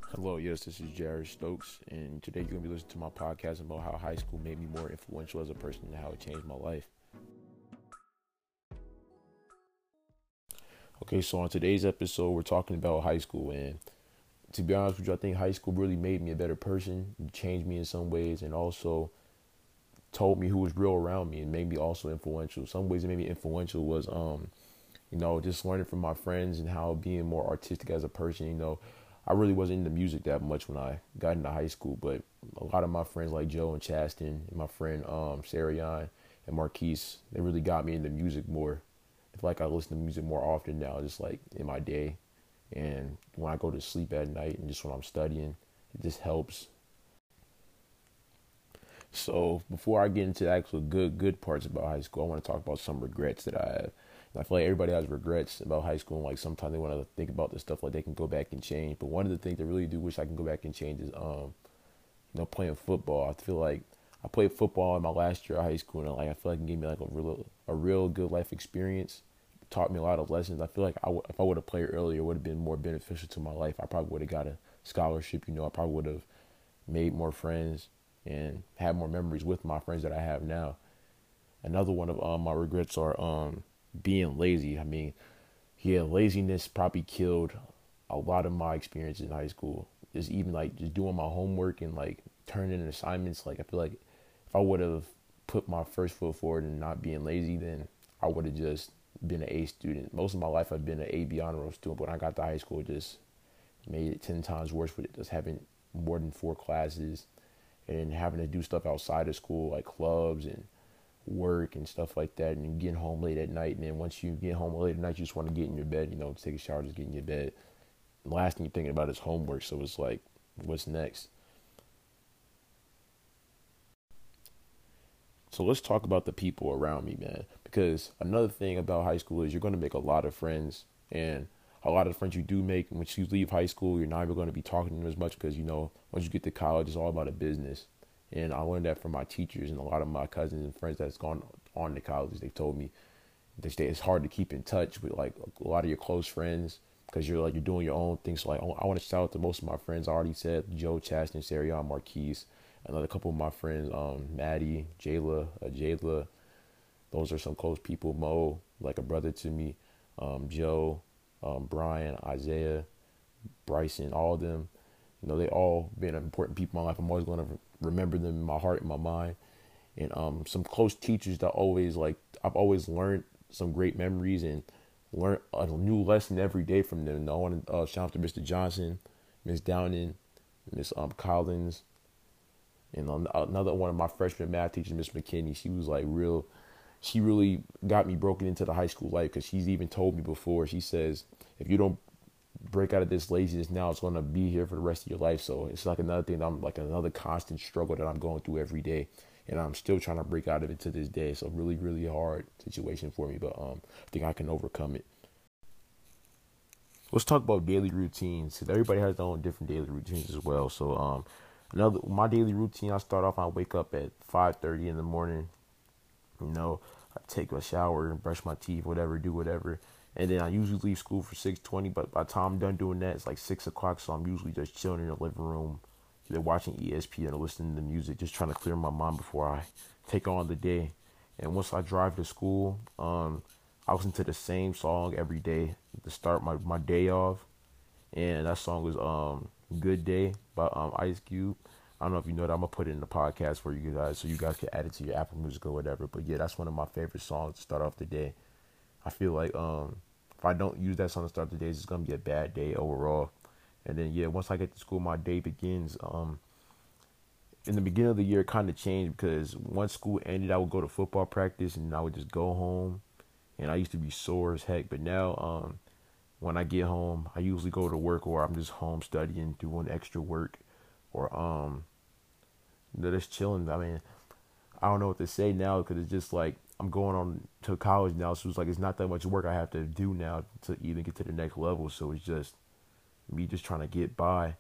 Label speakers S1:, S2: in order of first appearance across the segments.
S1: Hello, yes, this is Jared Stokes, and today you're going to be listening to my podcast about how high school made me more influential as a person and how it changed my life. Okay, so on today's episode, we're talking about high school, and to be honest with you, I think high school really made me a better person, changed me in some ways, and also told me who was real around me and made me also influential. Some ways it made me influential was, just learning from my friends and how being more artistic as a person, I really wasn't into music that much when I got into high school, but a lot of my friends like Joe and Chaston and my friend Sarion and Marquise, they really got me into music more. I feel like I listen to music more often now, just like in my day. And when I go to sleep at night and just when I'm studying, it just helps. So before I get into the actual good parts about high school, I want to talk about some regrets that I have. And I feel like everybody has regrets about high school. And like sometimes they want to think about this stuff like they can go back and change. But one of the things I really do wish I can go back and change is playing football. I feel like I played football in my last year of high school, and like I feel like it gave me like a real good life experience. It taught me a lot of lessons. I feel like if I would have played earlier, it would have been more beneficial to my life. I probably would have got a scholarship. I probably would have made more friends and had more memories with my friends that I have now. Another one of my regrets are being lazy. I mean, yeah, laziness probably killed a lot of my experience in high school. Just even like just doing my homework and like turning in assignments. Like I feel like if I would have put my first foot forward and not being lazy, then I would have just been an A student. Most of my life I've been an A/B honor roll student, but when I got to high school, it just made it 10 times worse with it. Just having more than 4 classes and having to do stuff outside of school like clubs and work and stuff like that, and getting home late at night. And then once you get home late at night, you just want to get in your bed, take a shower, just get in your bed. The last thing you're thinking about is homework. So it's like, what's next? So let's talk about the people around me, man. Because another thing about high school is you're going to make a lot of friends, and a lot of the friends you do make once you leave high school, you're not even going to be talking to them as much because once you get to college, it's all about a business. And I learned that from my teachers and a lot of my cousins and friends that's gone on to college. They told me it's hard to keep in touch with like a lot of your close friends because you're doing your own thing. So like I want to shout out to most of my friends. I already said Joe, Chaston, Sarion, Marquise, another couple of my friends, Maddie, Jayla. Those are some close people. Mo, like a brother to me. Joe, Brian, Isaiah, Bryson, all of them. They all been important people in my life. I'm always going to remember them in my heart and my mind. And some close teachers that I've always learned some great memories and learn a new lesson every day from them. I want to shout out to Mr. Johnson, Miss Downing, Miss Collins, and another one of my freshman math teachers, Miss McKinney. She was like real. She really got me broken into the high school life because she's even told me before. She says, if you don't break out of this laziness now, it's going to be here for the rest of your life. So it's like another thing that I'm like another constant struggle that I'm going through every day, and I'm still trying to break out of it to this day. So really, really hard situation for me, but I think I can overcome it. Let's talk about daily routines. Everybody has their own different daily routines as well. So another my daily routine, I start off. I wake up at 5:30 in the morning. I take a shower and brush my teeth, whatever, do whatever. And then I usually leave school for 6:20, but by the time I'm done doing that, it's like 6 o'clock. So I'm usually just chilling in the living room, either watching ESPN or listening to music, just trying to clear my mind before I take on the day. And once I drive to school, I listen to the same song every day to start my day off. And that song was Good Day by Ice Cube. I don't know if you know that. I'm gonna put it in the podcast for you guys so you guys can add it to your Apple Music or whatever. But yeah, that's one of my favorite songs to start off the day. I feel like if I don't use that song to start the day, it's gonna be a bad day overall. And then yeah, once I get to school, my day begins. In the beginning of the year, it kind of changed because once school ended, I would go to football practice and I would just go home. And I used to be sore as heck, but now when I get home, I usually go to work or I'm just home studying, doing extra work, or just chilling. I mean, I don't know what to say now because it's just like I'm going on to college now, so it's like it's not that much work I have to do now to even get to the next level. So it's just me just trying to get by.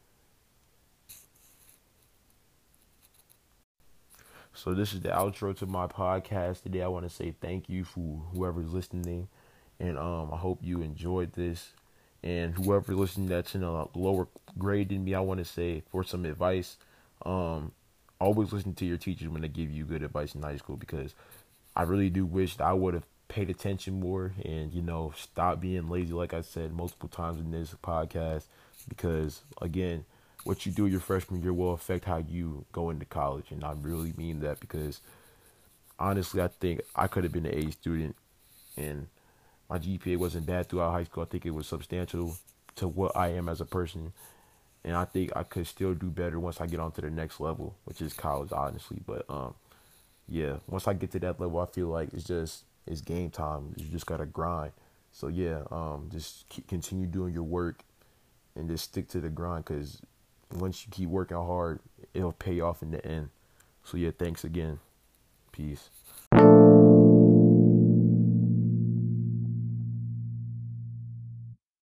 S1: So this is the outro to my podcast today. I want to say thank you for whoever's listening, and I hope you enjoyed this. And whoever listening that's in a lower grade than me, I want to say for some advice, always listen to your teachers when they give you good advice in high school, because I really do wish that I would have paid attention more and, stop being lazy, like I said multiple times in this podcast, because, again, what you do your freshman year will affect how you go into college. And I really mean that, because honestly, I think I could have been an A student, and my GPA wasn't bad throughout high school. I think it was substantial to what I am as a person. And I think I could still do better once I get on to the next level, which is college, honestly. But yeah, once I get to that level, I feel like it's game time. You just gotta grind. So yeah, just continue doing your work and just stick to the grind, because once you keep working hard, it'll pay off in the end. So yeah, thanks again. Peace.